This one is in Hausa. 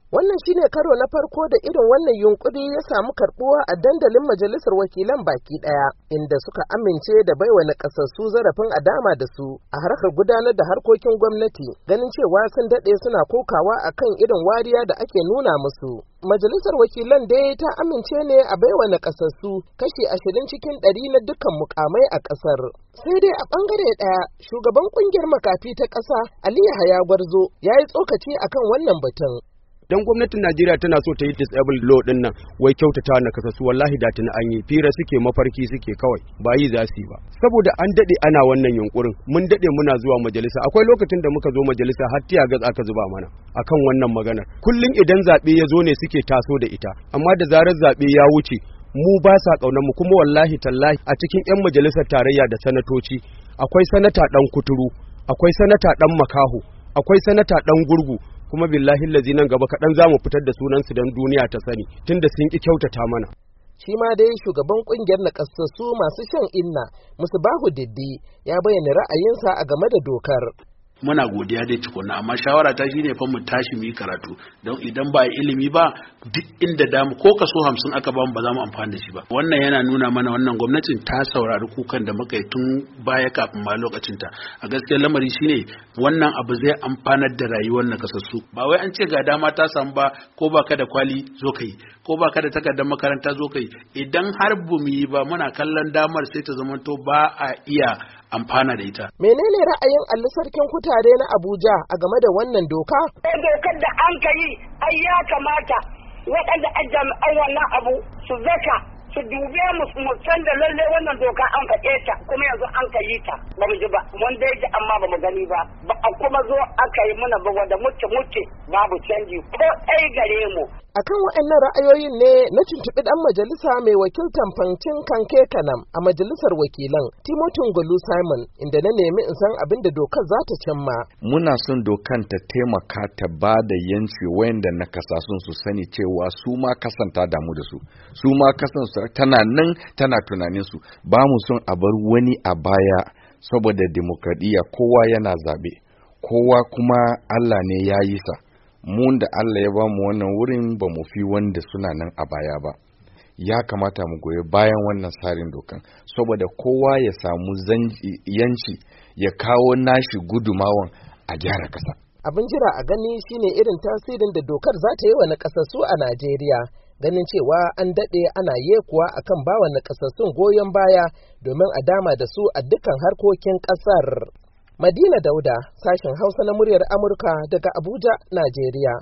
Wannan shine karo na farko da irin wannan yunkuri ya samu karbuwa a dandalin majalisar wakilan baki daya, inda suka amince da baiwa nakasassu zarafin a dama da su a harkar gudanar da harkokin gwamnati, ganin cewa sun dade suna kokawa akan irin wariya da ake nuna musu. Majalisar wakilan dai ta amince ne a baiwa nakasassu kashi 20 cikin 100 na dukkan mukamai a kasar. Sai dai a bangare daya, shugaban kungiyar makafi ta kasa Ali Yahaya Gwarzo ya yi tsokaci akan wannan batun. Dan gwamnatin Najeriya tana so ta yi disabled law din nan wai kyautata na kasasu, wallahi da tuni an yi fira suke, mafarki suke, kawai ba yi za su yi ba, saboda an dade ana wannan yunkurin. Mun dade muna zuwa majalisa, akwai lokacin da muka zo majalisa har tiya gas aka zuba mana akan wannan maganar. Kullun idan zabe ya zo ne suke taso da ita, amma da zarar zabe ya wuce mu ba sa kaunar mu. Kuma wallahi tallahi a cikin yan majalisar tarayya da sanatoci akwai sanata dan kuturu, akwai sanata dan makaho, akwai sanata dan gurgu, kuma billahi lazi nan gaba kaɗan za mu fitar da sunansu don duniya ta sani, tunda sun ƙi kyautata mana. Shi ma dai shugaban ƙungiyar nakasassu masu shan inna Musbahu Diddi ya bayyana ra'ayinsa a game da dokar. Muna godiya dai tukunna, amma shawara ta shine fa mu tashi mu yi karatu, don idan ba ilimi ba duk inda damu ko kaso 50 aka ba mu ba za mu amfana da shi ba. Wannan yana nuna mana wannan gwamnatin ta saurari kukan da muka yi tun baya kafin ma lokacin ta. A gaskiyar lamari shine wannan abu zai amfanar da rayuwar nakasassu. Ba wai an ce ga dama ta samu ba, ko baka da kwali zo kai, ko baka da takardar makaranta zo kai. Idan har bu mu yi ba, muna kallon damar sai ta zamanto ba a iya amfana da ita. Menene ra'ayin Ali Sarkin Kutare na Abuja a game da wannan doka? Dokar da an ka yi ai ya kamata waɗanda a jami'an wannan abu su zaka su dube mu san da lalle wannan doka an faɗe ta, kuma yanzu an ka yi ta ba mu ji ba, mun dai ji amma ba mu gani ba, ba a kuma zo aka yi muna ba wanda muke babu canji ko ɗai gare mu. Akan waɗannan ra'ayoyin ne na tuntuɓi ɗan majalisa mai wakiltan Fancin Kanke Kanam a majalisar wakilan Timothy Ngolu Simon, inda na nemi in san abin da dokar za ta cimma. Muna son dokan ta taimaka ta ba da yanci wayanda na kasasun su sani cewa su ma kasanta damu da su ma kasan tana nan tana tunanin su. Ba mu son a bar wani a baya, saboda demokradiyya kowa yana zabe, kowa kuma Allah ne ya yi sa. Mun da Allah ya ba mu wannan wurin ba mu fi wanda suna nan a baya ba. Ya kamata mu goyi bayan wannan tsarin dokan, saboda kowa ya samu yanci ya kawo nashi gudumawan a gyara kasa. Abin jira a gani shine irin tasirin da dokar za ta yi wa nakasassu a Najeriya, ganin cewa an daɗe ana yekuwa akan bawa nakasassun goyon baya domin a dama da su a dukkan harkokin ƙasar. Madina Dauda, sashen Hausa na muryar Amurka daga Abuja, Najeriya.